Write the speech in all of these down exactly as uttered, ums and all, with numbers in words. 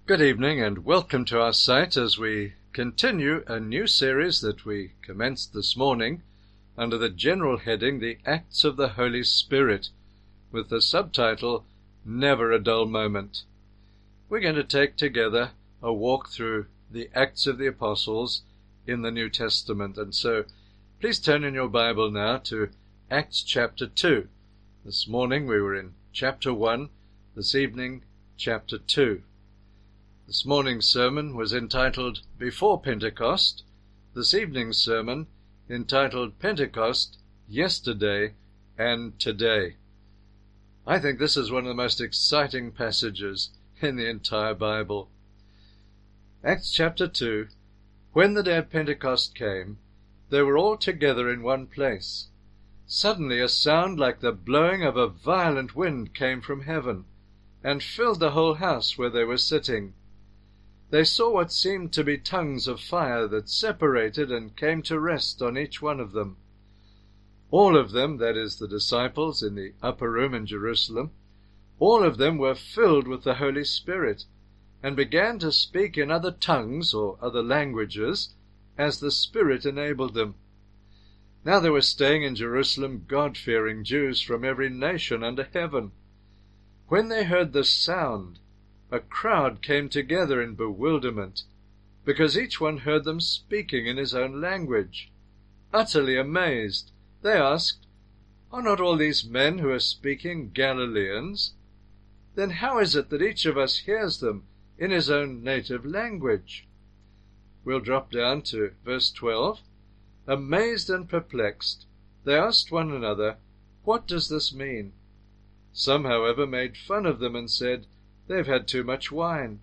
Good evening and welcome to our site as we continue a new series that we commenced this morning under the general heading, The Acts of the Holy Spirit, with the subtitle, Never a Dull Moment. We're going to take together a walk through the Acts of the Apostles in the New Testament. And so please turn in your Bible now to Acts chapter two. This morning we were in chapter one, this evening chapter two. This morning's sermon was entitled Before Pentecost. This evening's sermon entitled Pentecost, Yesterday and Today. I think this is one of the most exciting passages in the entire Bible. Acts chapter two. When the day of Pentecost came, they were all together in one place. Suddenly a sound like the blowing of a violent wind came from heaven, and filled the whole house where they were sitting. They saw what seemed to be tongues of fire that separated and came to rest on each one of them. All of them, that is, the disciples in the upper room in Jerusalem, all of them were filled with the Holy Spirit, and began to speak in other tongues or other languages, as the Spirit enabled them. Now there were staying in Jerusalem God-fearing Jews from every nation under heaven. When they heard the sound, a crowd came together in bewilderment, because each one heard them speaking in his own language. Utterly amazed, they asked, "Are not all these men who are speaking Galileans? Then how is it that each of us hears them in his own native language?" We'll drop down to verse twelve. Amazed and perplexed, they asked one another, "What does this mean?" Some, however, made fun of them and said, "They've had too much wine."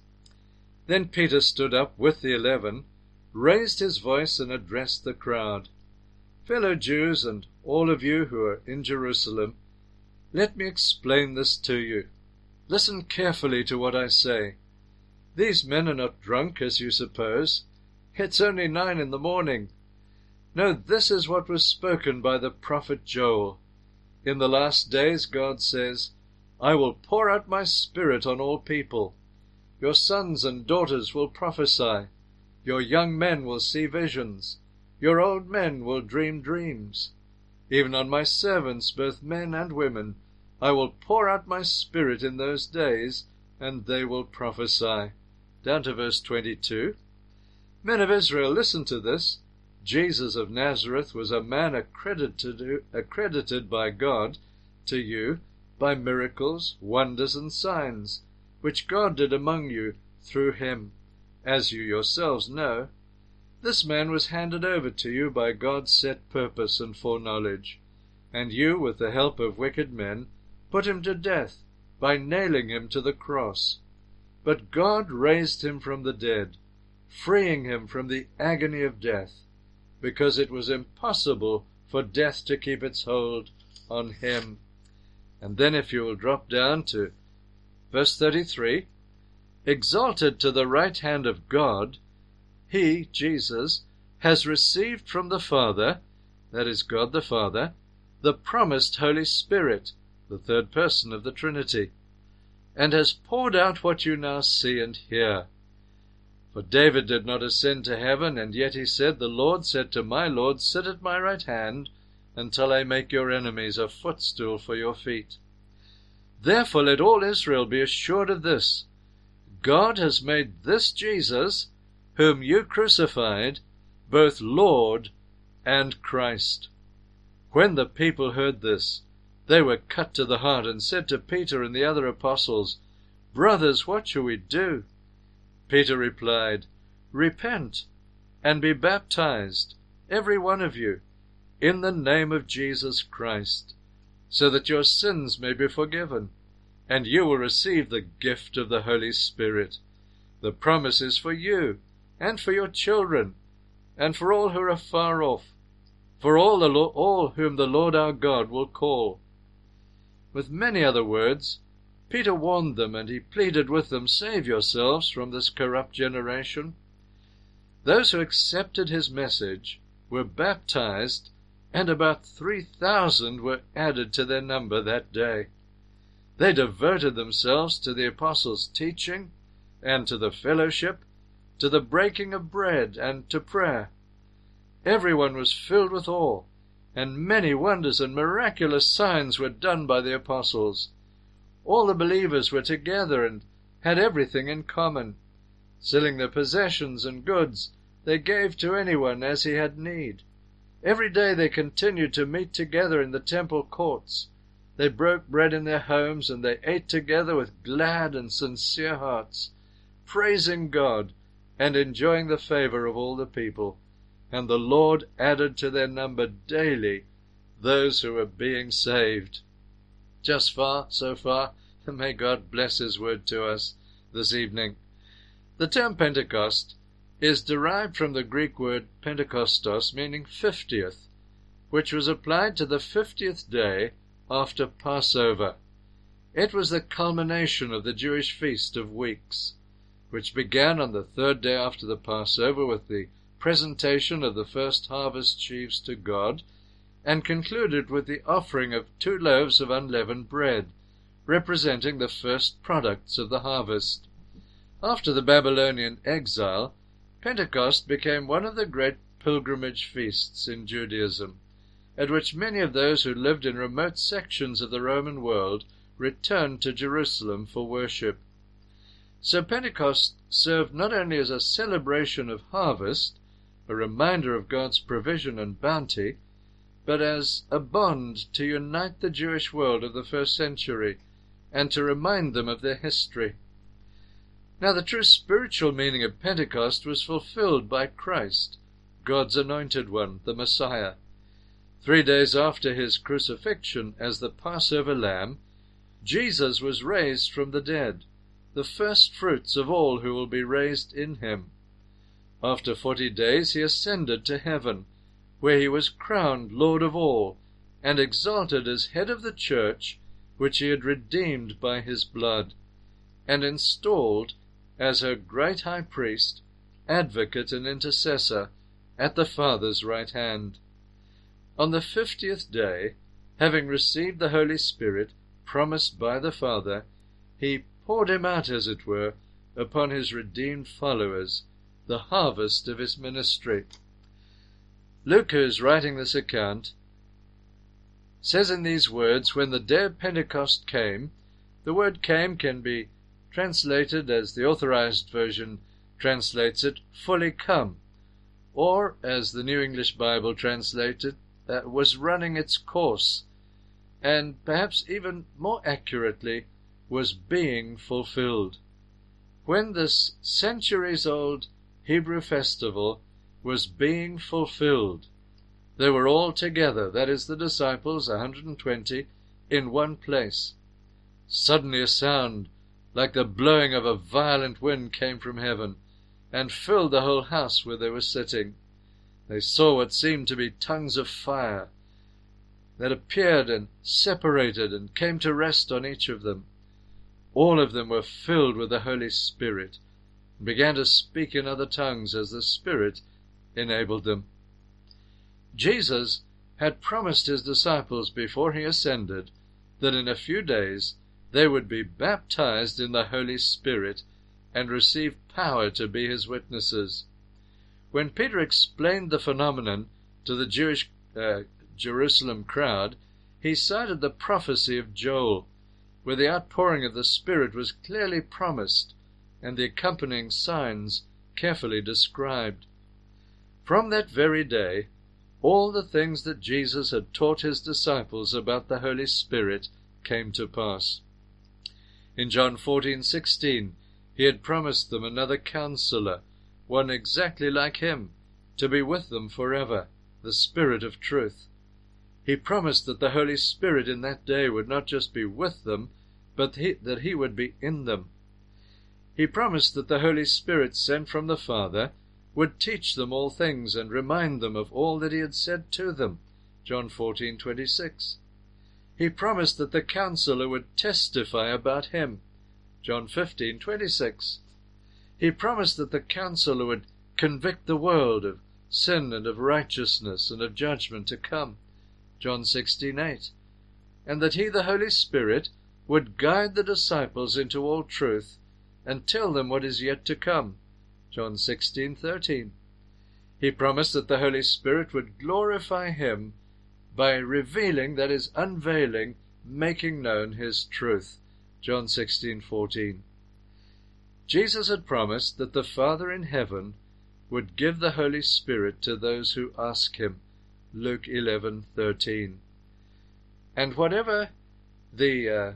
Then Peter stood up with the eleven, raised his voice, and addressed the crowd. "Fellow Jews, and all of you who are in Jerusalem, let me explain this to you. Listen carefully to what I say. These men are not drunk, as you suppose. It's only nine in the morning. No, this is what was spoken by the prophet Joel. In the last days, God says, I will pour out my Spirit on all people. Your sons and daughters will prophesy. Your young men will see visions. Your old men will dream dreams. Even on my servants, both men and women, I will pour out my Spirit in those days, and they will prophesy." Down to verse twenty-two. Men of Israel, listen to this. Jesus of Nazareth was a man accredited, accredited by God to you, by miracles, wonders, and signs, which God did among you through him, as you yourselves know. This man was handed over to you by God's set purpose and foreknowledge, and you, with the help of wicked men, put him to death by nailing him to the cross. But God raised him from the dead, freeing him from the agony of death, because it was impossible for death to keep its hold on him. And then if you will drop down to verse thirty-three, exalted to the right hand of God, he, Jesus, has received from the Father, that is God the Father, the promised Holy Spirit, the third person of the Trinity, and has poured out what you now see and hear. For David did not ascend to heaven, and yet he said, The Lord said to my Lord, Sit at my right hand, until I make your enemies a footstool for your feet. Therefore let all Israel be assured of this. God has made this Jesus, whom you crucified, both Lord and Christ. When the people heard this, they were cut to the heart, and said to Peter and the other apostles, Brothers, what shall we do? Peter replied, Repent, and be baptized, every one of you, in the name of Jesus Christ, so that your sins may be forgiven, and you will receive the gift of the Holy Spirit. The promise is for you, and for your children, and for all who are far off, for all, the Lord, all whom the Lord our God will call. With many other words, Peter warned them, and he pleaded with them, Save yourselves from this corrupt generation. Those who accepted his message were baptized, and about three thousand were added to their number that day. They devoted themselves to the apostles' teaching and to the fellowship, to the breaking of bread, and to prayer. Everyone was filled with awe, and many wonders and miraculous signs were done by the apostles. All the believers were together and had everything in common. Selling their possessions and goods, they gave to anyone as he had need. Every day they continued to meet together in the temple courts. They broke bread in their homes, and they ate together with glad and sincere hearts, praising God and enjoying the favor of all the people. And the Lord added to their number daily those who were being saved. Just far, so far, and may God bless His word to us this evening. The term Pentecost is derived from the Greek word Pentekostos, meaning fiftieth, which was applied to the fiftieth day after Passover. It was the culmination of the Jewish Feast of Weeks, which began on the third day after the Passover with the presentation of the first harvest sheaves to God, and concluded with the offering of two loaves of unleavened bread, representing the first products of the harvest. After the Babylonian exile, Pentecost became one of the great pilgrimage feasts in Judaism, at which many of those who lived in remote sections of the Roman world returned to Jerusalem for worship. So Pentecost served not only as a celebration of harvest, a reminder of God's provision and bounty, but as a bond to unite the Jewish world of the first century and to remind them of their history. Now the true spiritual meaning of Pentecost was fulfilled by Christ, God's anointed one, the Messiah. Three days after his crucifixion as the Passover lamb, Jesus was raised from the dead, the first fruits of all who will be raised in him. After forty days he ascended to heaven, where he was crowned Lord of all, and exalted as head of the church, which he had redeemed by his blood, and installed as her great high priest, advocate and intercessor, at the Father's right hand. On the fiftieth day, having received the Holy Spirit, promised by the Father, he poured him out, as it were, upon his redeemed followers, the harvest of his ministry. Luke, who is writing this account, says in these words, when the day of Pentecost came, the word came can be translated as the Authorized Version translates it, fully come, or as the New English Bible translates it, uh, was running its course, and perhaps even more accurately, was being fulfilled. When this centuries-old Hebrew festival was being fulfilled, they were all together, that is, the disciples, one hundred twenty, in one place. Suddenly a sound like the blowing of a violent wind came from heaven, and filled the whole house where they were sitting. They saw what seemed to be tongues of fire that appeared and separated and came to rest on each of them. All of them were filled with the Holy Spirit, and began to speak in other tongues as the Spirit enabled them. Jesus had promised his disciples before he ascended that in a few days they would be baptized in the Holy Spirit and receive power to be his witnesses. When Peter explained the phenomenon to the Jewish uh, Jerusalem crowd, he cited the prophecy of Joel, where the outpouring of the Spirit was clearly promised and the accompanying signs carefully described. From that very day, all the things that Jesus had taught his disciples about the Holy Spirit came to pass. In John fourteen sixteen, he had promised them another counselor, one exactly like him, to be with them forever, the Spirit of truth. He promised that the Holy Spirit in that day would not just be with them, but he, that he would be in them. He promised that the Holy Spirit sent from the Father would teach them all things and remind them of all that he had said to them. John fourteen twenty-six. He promised that the counselor would testify about him. John fifteen twenty-six. He promised that the counselor would convict the world of sin and of righteousness and of judgment to come. John sixteen eight. And that he, the Holy Spirit, would guide the disciples into all truth and tell them what is yet to come. John sixteen thirteen. He promised that the Holy Spirit would glorify him by revealing, that is, unveiling, making known his truth. John sixteen fourteen. Jesus had promised that the Father in heaven would give the Holy Spirit to those who ask him. Luke eleven thirteen. And whatever the uh,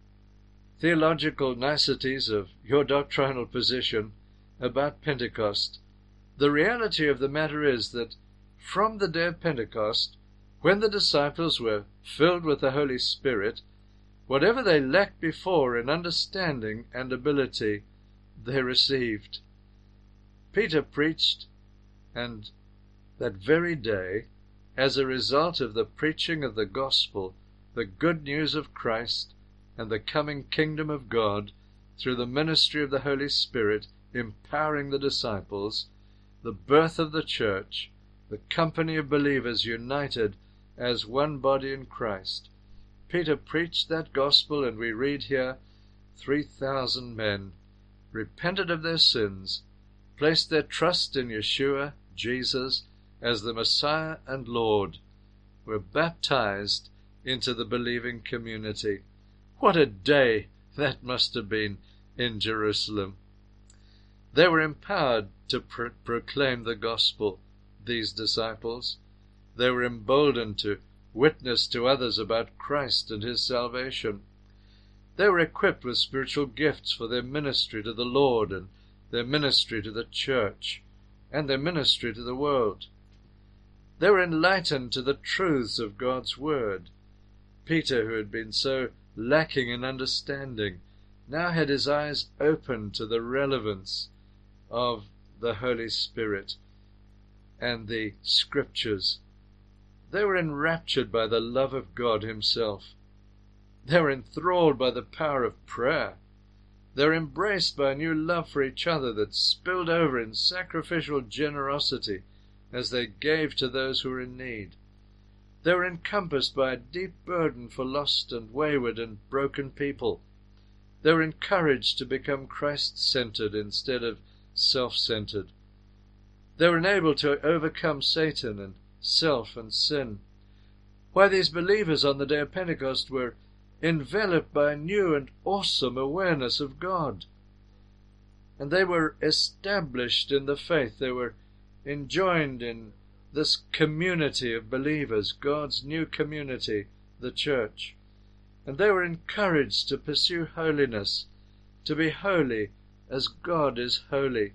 theological niceties of your doctrinal position about Pentecost, the reality of the matter is that from the day of Pentecost, when the disciples were filled with the Holy Spirit, whatever they lacked before in understanding and ability, they received. Peter preached, and that very day, as a result of the preaching of the gospel, the good news of Christ and the coming kingdom of God, through the ministry of the Holy Spirit empowering the disciples, the birth of the church, the company of believers united as one body in Christ. Peter preached that gospel, and we read here, three thousand men repented of their sins, placed their trust in Yeshua, Jesus, as the Messiah and Lord, were baptized into the believing community. What a day that must have been in Jerusalem. They were empowered to pro- proclaim the gospel, these disciples. They were emboldened to witness to others about Christ and his salvation. They were equipped with spiritual gifts for their ministry to the Lord and their ministry to the church and their ministry to the world. They were enlightened to the truths of God's word. Peter, who had been so lacking in understanding, now had his eyes opened to the relevance of the Holy Spirit and the Scriptures. They were enraptured by the love of God himself. They were enthralled by the power of prayer. They were embraced by a new love for each other that spilled over in sacrificial generosity as they gave to those who were in need. They were encompassed by a deep burden for lost and wayward and broken people. They were encouraged to become Christ-centered instead of self-centered. They were enabled to overcome Satan and self and sin. Why, these believers on the day of Pentecost were enveloped by a new and awesome awareness of God. And they were established in the faith. They were enjoined in this community of believers, God's new community, the church. And they were encouraged to pursue holiness, to be holy as God is holy.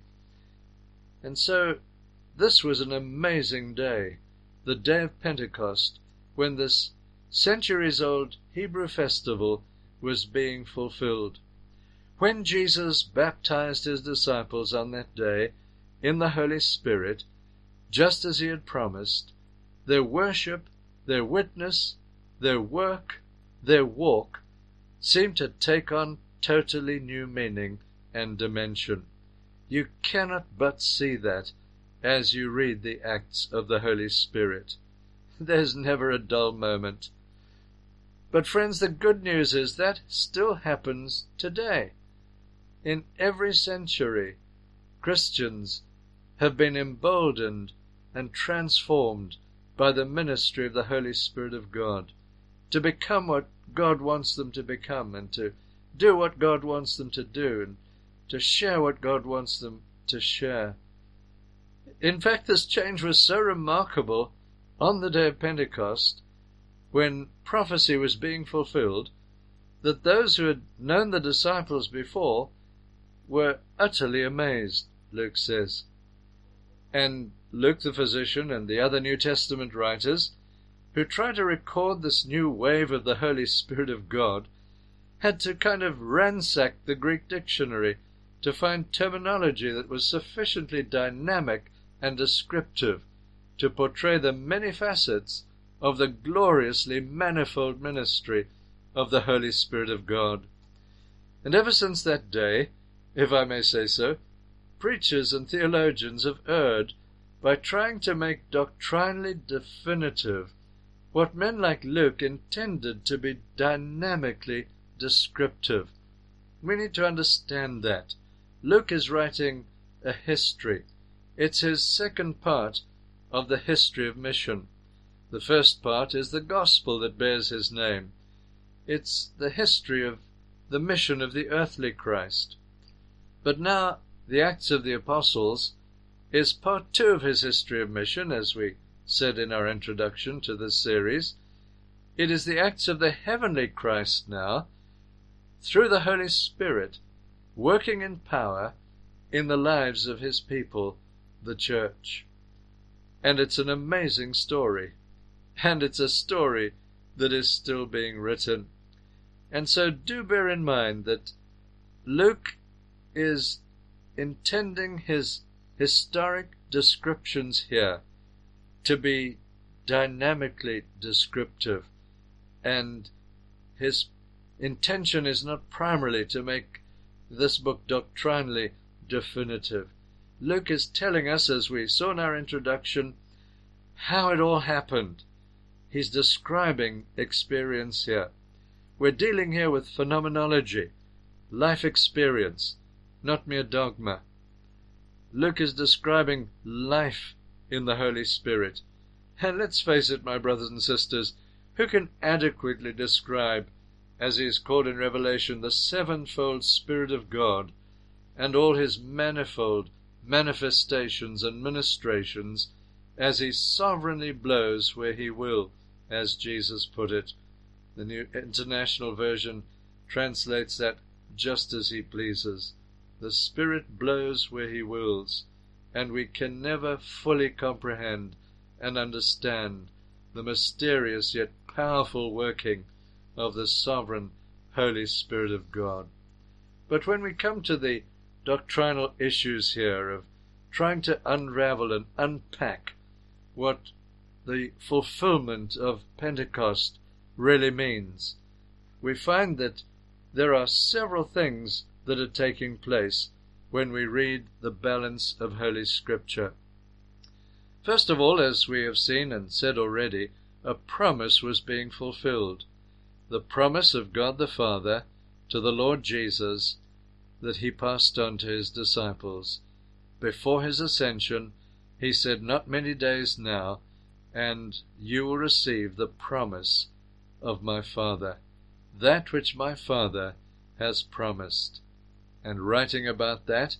And so this was an amazing day, the day of Pentecost, when this centuries-old Hebrew festival was being fulfilled. When Jesus baptized his disciples on that day in the Holy Spirit, just as he had promised, their worship, their witness, their work, their walk seemed to take on totally new meaning and dimension. You cannot but see that as you read the Acts of the Holy Spirit. There's never a dull moment. But friends, the good news is that still happens today. In every century, Christians have been emboldened and transformed by the ministry of the Holy Spirit of God to become what God wants them to become, and to do what God wants them to do, and to share what God wants them to share. In fact, this change was so remarkable on the day of Pentecost, when prophecy was being fulfilled, that those who had known the disciples before were utterly amazed, Luke says. And Luke the physician and the other New Testament writers, who try to record this new wave of the Holy Spirit of God, had to kind of ransack the Greek dictionary to find terminology that was sufficiently dynamic and descriptive to portray the many facets of the gloriously manifold ministry of the Holy Spirit of God. And ever since that day, if I may say so, preachers and theologians have erred by trying to make doctrinally definitive what men like Luke intended to be dynamically descriptive. We need to understand that. Luke is writing a history. It's his second part of the history of mission. The first part is the gospel that bears his name. It's the history of the mission of the earthly Christ. But now the Acts of the Apostles is part two of his history of mission, as we said in our introduction to this series. It is the acts of the heavenly Christ now, through the Holy Spirit, working in power in the lives of his people, the church. And it's an amazing story. And it's a story that is still being written. And so do bear in mind that Luke is intending his historic descriptions here to be dynamically descriptive, and his intention is not primarily to make this book doctrinally definitive. Luke is telling us, as we saw in our introduction, how it all happened. He's describing experience here. We're dealing here with phenomenology, life experience, not mere dogma. Luke is describing life in the Holy Spirit. And let's face it, my brothers and sisters, who can adequately describe, as he is called in Revelation, the sevenfold Spirit of God and all his manifold manifestations and ministrations, as he sovereignly blows where he will, as Jesus put it. The New International Version translates that just as he pleases. The Spirit blows where he wills, and we can never fully comprehend and understand the mysterious yet powerful working of the sovereign Holy Spirit of God. But when we come to the doctrinal issues here of trying to unravel and unpack what the fulfillment of Pentecost really means, we find that there are several things that are taking place when we read the balance of Holy Scripture. First of all, as we have seen and said already, a promise was being fulfilled. The promise of God the Father to the Lord Jesus that he passed on to his disciples. Before his ascension, he said, "Not many days now, and you will receive the promise of my Father, that which my Father has promised." And writing about that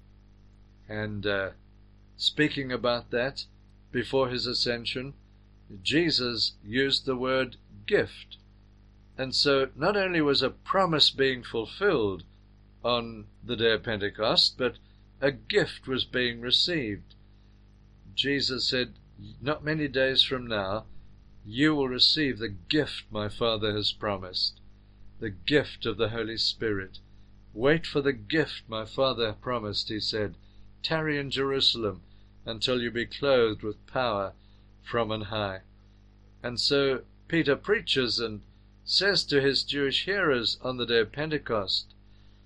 and uh, speaking about that before his ascension, Jesus used the word gift. And so not only was a promise being fulfilled on the day of Pentecost, but a gift was being received. Jesus said, "Not many days from now, you will receive the gift my Father has promised, the gift of the Holy Spirit. Wait for the gift my Father promised," he said. "Tarry in Jerusalem until you be clothed with power from on high." And so Peter preaches and says to his Jewish hearers on the day of Pentecost,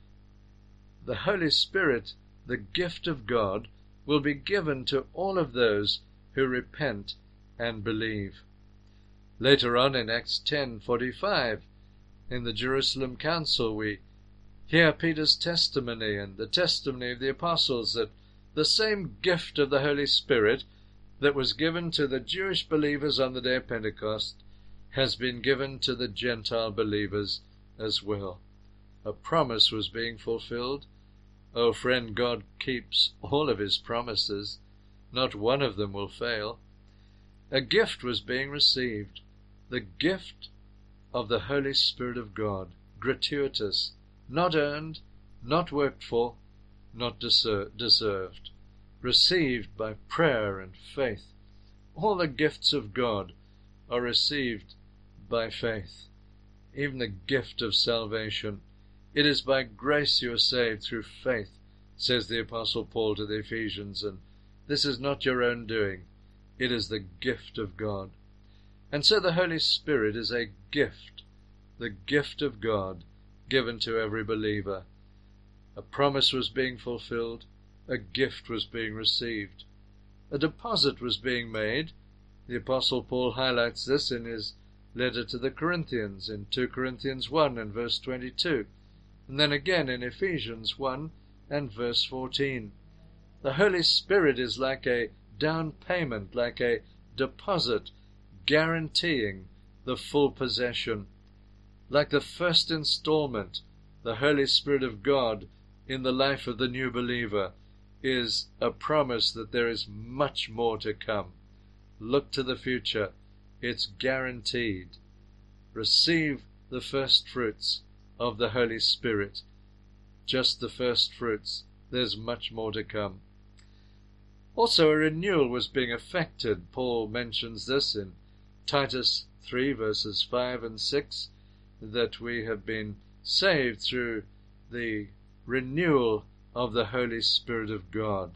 the Holy Spirit, the gift of God, will be given to all of those who repent and believe. Later on in Acts ten forty-five, in the Jerusalem Council, we hear Peter's testimony and the testimony of the apostles that the same gift of the Holy Spirit that was given to the Jewish believers on the day of Pentecost has been given to the Gentile believers as well. A promise was being fulfilled. Oh, friend, God keeps all of his promises. Not one of them will fail. A gift was being received, the gift of the Holy Spirit of God, gratuitous, not earned, not worked for, not deserved, received by prayer and faith. All the gifts of God are received by faith, even the gift of salvation. It is by grace you are saved through faith, says the Apostle Paul to the Ephesians, and this is not your own doing. It is the gift of God. And so the Holy Spirit is a gift, the gift of God given to every believer. A promise was being fulfilled, a gift was being received, a deposit was being made. The Apostle Paul highlights this in his letter to the Corinthians in two Corinthians one and verse twenty-two, and then again in Ephesians one and verse fourteen. The Holy Spirit is like a down payment, like a deposit, guaranteeing the full possession. Like the first installment, the Holy Spirit of God in the life of the new believer is a promise that there is much more to come. Look to the future. It's guaranteed. Receive the first fruits of the Holy Spirit. Just the first fruits. There's much more to come. Also, a renewal was being effected. Paul mentions this in Titus three, verses five and six, that we have been saved through the renewal of the Holy Spirit of God.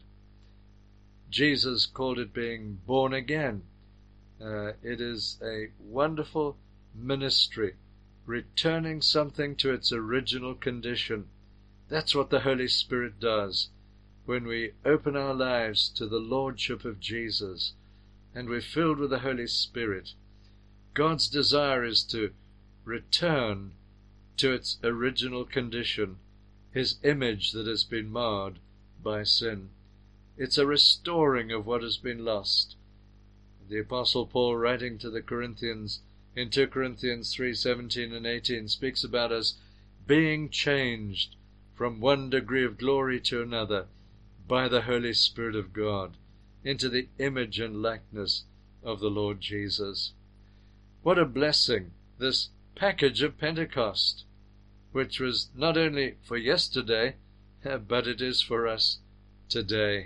Jesus called it being born again. Uh, it is a wonderful ministry, returning something to its original condition. That's what the Holy Spirit does. When we open our lives to the Lordship of Jesus and we're filled with the Holy Spirit, God's desire is to return to its original condition, His image that has been marred by sin. It's a restoring of what has been lost. The Apostle Paul, writing to the Corinthians in two Corinthians three seventeen and eighteen, speaks about us being changed from one degree of glory to another by the Holy Spirit of God into the image and likeness of the Lord Jesus. What a blessing, this package of Pentecost, which was not only for yesterday, but it is for us today.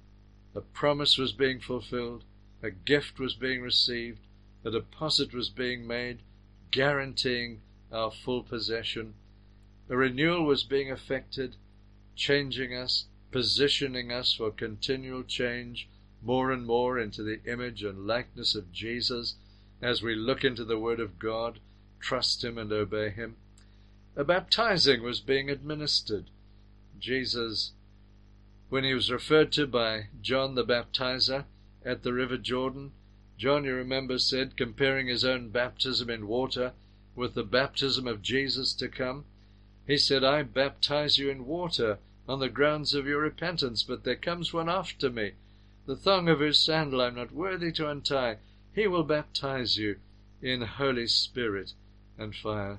A promise was being fulfilled, a gift was being received, a deposit was being made, guaranteeing our full possession. A renewal was being effected, changing us, positioning us for continual change, more and more into the image and likeness of Jesus as we look into the Word of God, trust Him and obey Him. A baptizing was being administered. Jesus, when He was referred to by John the Baptizer at the River Jordan, John, you remember, said, comparing his own baptism in water with the baptism of Jesus to come, he said, I baptize you in water on the grounds of your repentance, but there comes one after me, the thong of whose sandal I am not worthy to untie. He will baptize you in Holy Spirit and fire.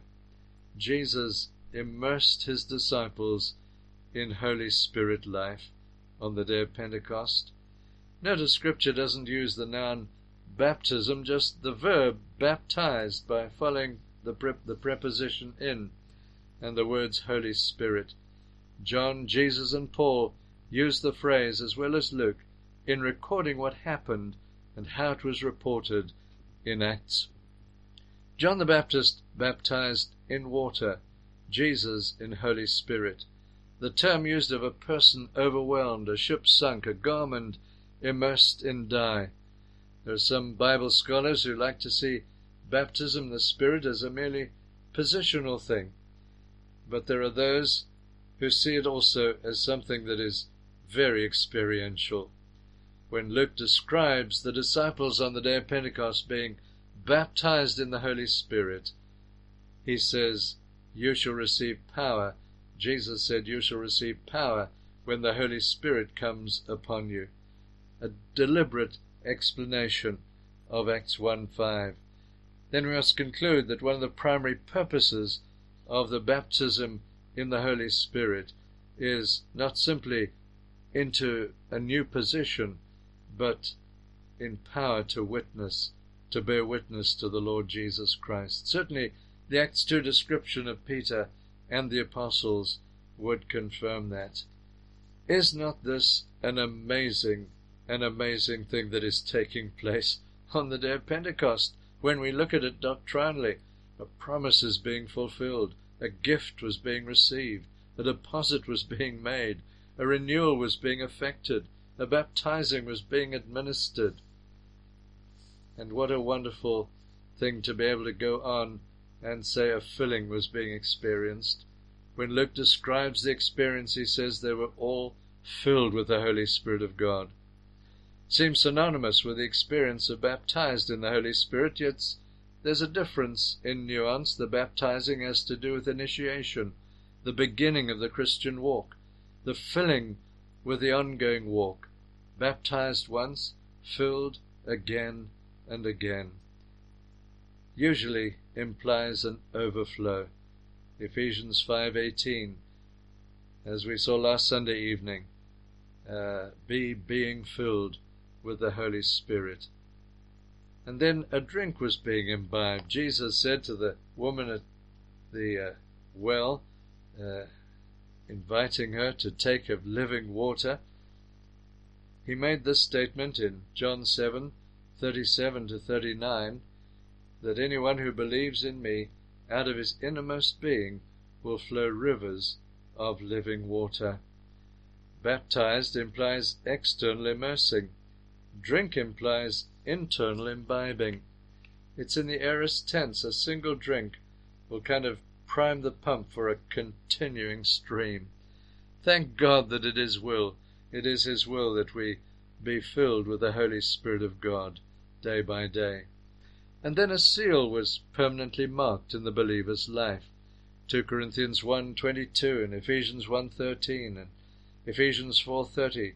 Jesus immersed His disciples in Holy Spirit life on the day of Pentecost. Notice Scripture doesn't use the noun baptism, just the verb baptized by following the, pre- the preposition in and the words Holy Spirit. John, Jesus, and Paul use the phrase, as well as Luke, in recording what happened and how it was reported in Acts. John the Baptist baptized in water, Jesus in Holy Spirit. The term used of a person overwhelmed, a ship sunk, a garment immersed in dye. There are some Bible scholars who like to see baptism in the Spirit as a merely positional thing, but there are those who see it also as something that is very experiential. When Luke describes the disciples on the day of Pentecost being baptized in the Holy Spirit, he says, you shall receive power. Jesus said, you shall receive power when the Holy Spirit comes upon you. A deliberate explanation of Acts one five. Then we must conclude that one of the primary purposes of the baptism in the Holy Spirit is not simply into a new position, but in power to witness, to bear witness to the Lord Jesus Christ. Certainly the Acts two description of Peter and the apostles would confirm that. Is not this an amazing, an amazing thing that is taking place on the day of Pentecost? When we look at it doctrinally, a promise is being fulfilled, a gift was being received, a deposit was being made, a renewal was being effected, a baptizing was being administered. And what a wonderful thing to be able to go on and say a filling was being experienced. When Luke describes the experience, he says they were all filled with the Holy Spirit of God. Seems synonymous with the experience of baptized in the Holy Spirit, yet there's a difference in nuance. The baptizing has to do with initiation, the beginning of the Christian walk. the filling with the ongoing walk. Baptized once, filled again and again. Usually implies an overflow. Ephesians five eighteen, as we saw last Sunday evening, uh, be being filled with the Holy Spirit. And then a drink was being imbibed. Jesus said to the woman at the uh, well, uh, inviting her to take of living water, he made this statement in John seven thirty-seven to thirty-nine, that anyone who believes in me, out of his innermost being will flow rivers of living water. Baptized implies external immersing. Drink implies internal imbibing. It's in the aorist tense. A single drink will kind of prime the pump for a continuing stream. Thank God that it is will. It is His will that we be filled with the Holy Spirit of God day by day. And then a seal was permanently marked in the believer's life. Second Corinthians one twenty-two and Ephesians one thirteen and Ephesians four thirty.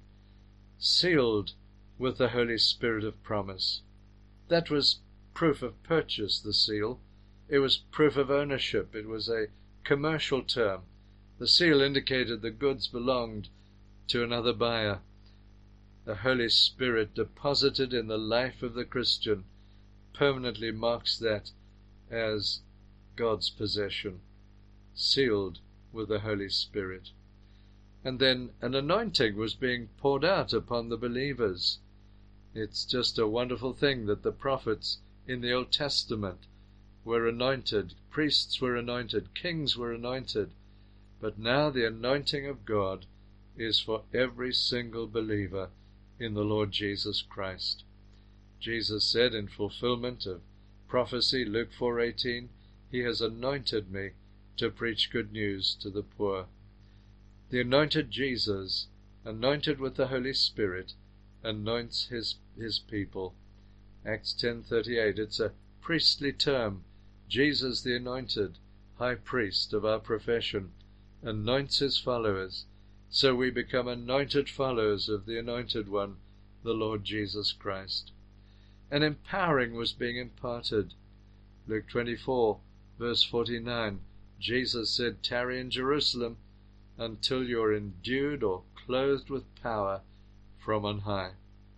Sealed with the Holy Spirit of promise. That was proof of purchase, the seal. It was proof of ownership. It was a commercial term. The seal indicated the goods belonged to another buyer. The Holy Spirit deposited in the life of the Christian permanently marks that as God's possession, sealed with the Holy Spirit. And then an anointing was being poured out upon the believers. It's just a wonderful thing that the prophets in the Old Testament were anointed, priests were anointed, kings were anointed, but now the anointing of God is for every single believer in the Lord Jesus Christ. Jesus said in fulfillment of prophecy, Luke four eighteen, He has anointed me to preach good news to the poor. The anointed Jesus, anointed with the Holy Spirit, anoints his his people. Acts ten thirty-eight, it's a priestly term. Jesus, the anointed high priest of our profession, anoints his followers, so we become anointed followers of the anointed one, the Lord Jesus Christ. An empowering was being imparted. Luke twenty-four, verse forty-nine, Jesus said, Tarry in Jerusalem until you are endued or clothed with power from on high.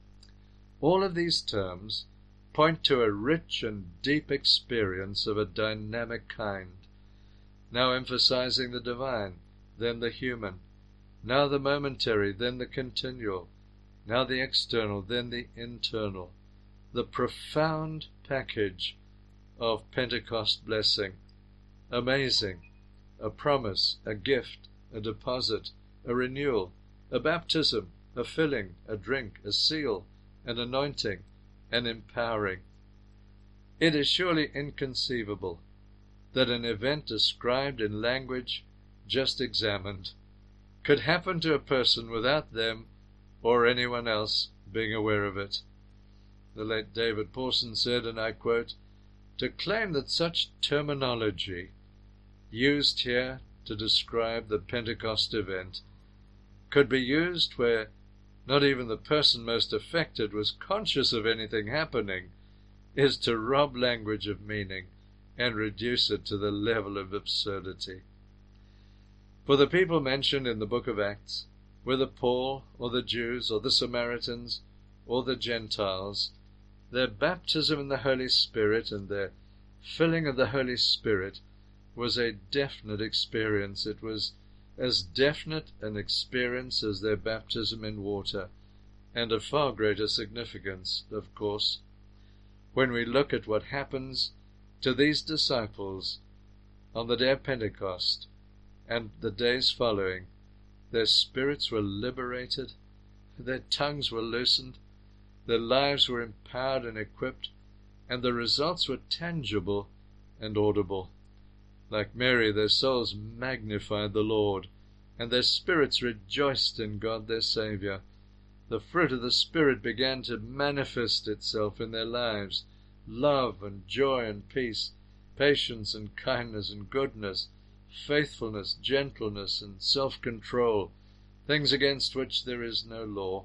All of these terms point to a rich and deep experience of a dynamic kind, now emphasizing the divine, then the human, now the momentary, then the continual, now the external, then the internal, the profound package of Pentecost blessing. Amazing, a promise, a gift, a deposit, a renewal, a baptism, a filling, a drink, a seal, an anointing, an empowering. It is surely inconceivable that an event described in language just examined could happen to a person without them or anyone else being aware of it. The late David Pawson said, and I quote, to claim that such terminology used here to describe the Pentecost event could be used where not even the person most affected was conscious of anything happening is to rob language of meaning and reduce it to the level of absurdity. For the people mentioned in the book of Acts, whether Paul or the Jews or the Samaritans or the Gentiles, their baptism in the Holy Spirit and their filling of the Holy Spirit was a definite experience. It was as definite an experience as their baptism in water, and of far greater significance, of course, when we look at what happens to these disciples on the day of Pentecost and the days following. Their spirits were liberated, their tongues were loosened, their lives were empowered and equipped, and the results were tangible and audible. Like Mary, their souls magnified the Lord, and their spirits rejoiced in God their Saviour. The fruit of the Spirit began to manifest itself in their lives, love and joy and peace, patience and kindness and goodness, faithfulness, gentleness and self-control, things against which there is no law.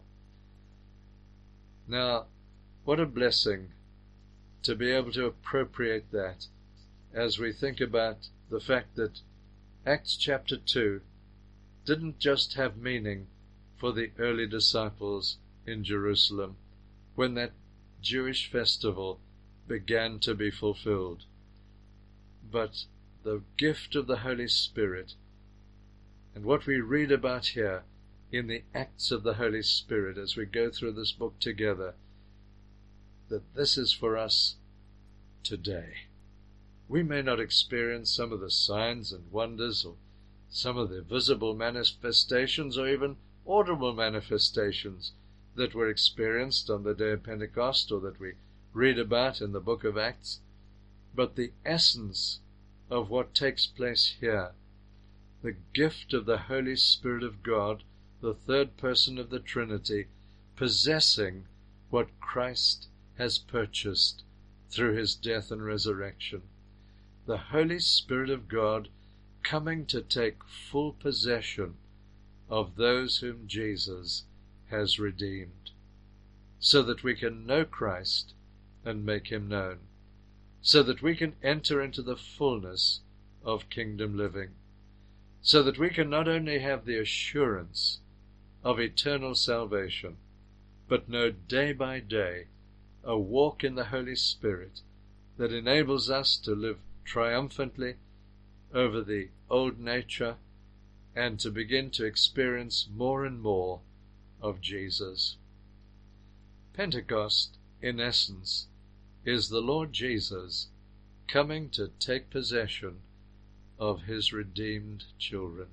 Now, what a blessing to be able to appropriate that as we think about the fact that Acts chapter two didn't just have meaning for the early disciples in Jerusalem when that Jewish festival began to be fulfilled, but the gift of the Holy Spirit and what we read about here in the acts of the Holy Spirit as we go through this book together, that this is for us today. We may not experience some of the signs and wonders or some of the visible manifestations or even audible manifestations that were experienced on the day of Pentecost or that we read about in the book of Acts, but the essence of what takes place here, the gift of the Holy Spirit of God, the third person of the Trinity, possessing what Christ has purchased through his death and resurrection. The Holy Spirit of God coming to take full possession of those whom Jesus has redeemed, so that we can know Christ and make him known, so that we can enter into the fullness of kingdom living, so that we can not only have the assurance of eternal salvation, but know day by day a walk in the Holy Spirit that enables us to live triumphantly over the old nature and to begin to experience more and more of Jesus. Pentecost, in essence, is the Lord Jesus coming to take possession of his redeemed children.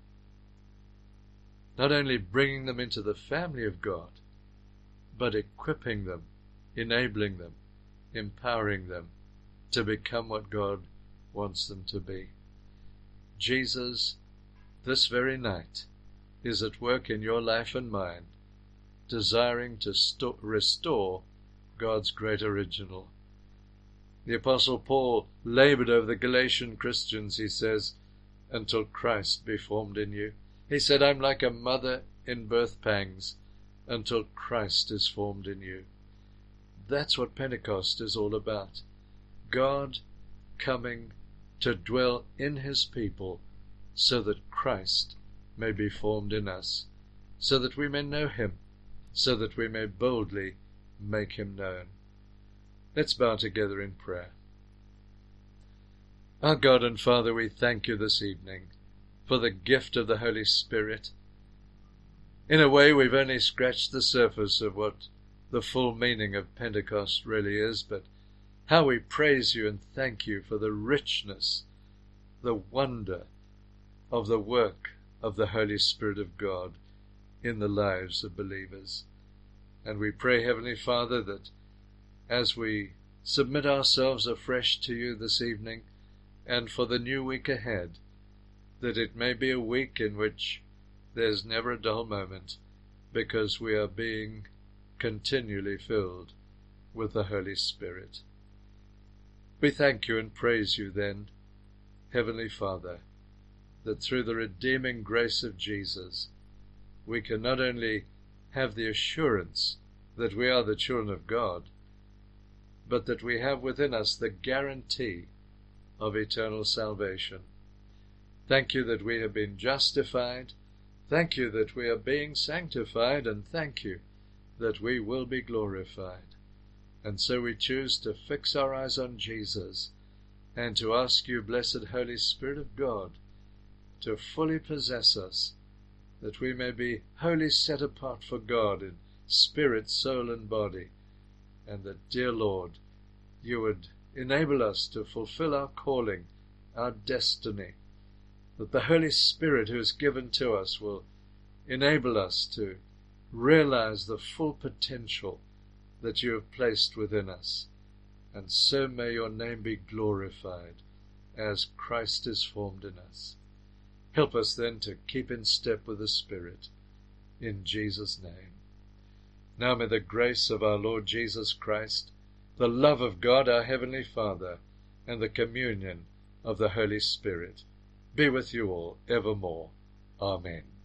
Not only bringing them into the family of God, but equipping them, enabling them, empowering them to become what God wants them to be. Jesus, this very night, is at work in your life and mine, desiring to sto- restore God's great original. The Apostle Paul labored over the Galatian Christians, he says, until Christ be formed in you. He said, I'm like a mother in birth pangs until Christ is formed in you. That's what Pentecost is all about. God coming to dwell in his people so that Christ may be formed in us, so that we may know him, so that we may boldly make him known. Let's bow together in prayer. Our God and Father, we thank you this evening for the gift of the Holy Spirit. In a way, we've only scratched the surface of what the full meaning of Pentecost really is, but how we praise you and thank you for the richness, the wonder of the work of the Holy Spirit of God in the lives of believers. And we pray, Heavenly Father, that as we submit ourselves afresh to you this evening and for the new week ahead, that it may be a week in which there's never a dull moment, because we are being continually filled with the Holy Spirit. We thank you and praise you then, Heavenly Father, that through the redeeming grace of Jesus, we can not only have the assurance that we are the children of God, but that we have within us the guarantee of eternal salvation. Thank you that we have been justified. Thank you that we are being sanctified, and thank you that we will be glorified. And so we choose to fix our eyes on Jesus and to ask you, blessed Holy Spirit of God, to fully possess us, that we may be wholly set apart for God in spirit, soul, and body, and that, dear Lord, you would enable us to fulfill our calling, our destiny, that the Holy Spirit who is given to us will enable us to realize the full potential that you have placed within us, and so may your name be glorified as Christ is formed in us. Help us then to keep in step with the Spirit, in Jesus' name. Now may the grace of our Lord Jesus Christ, the love of God our Heavenly Father, and the communion of the Holy Spirit be with you all evermore. Amen.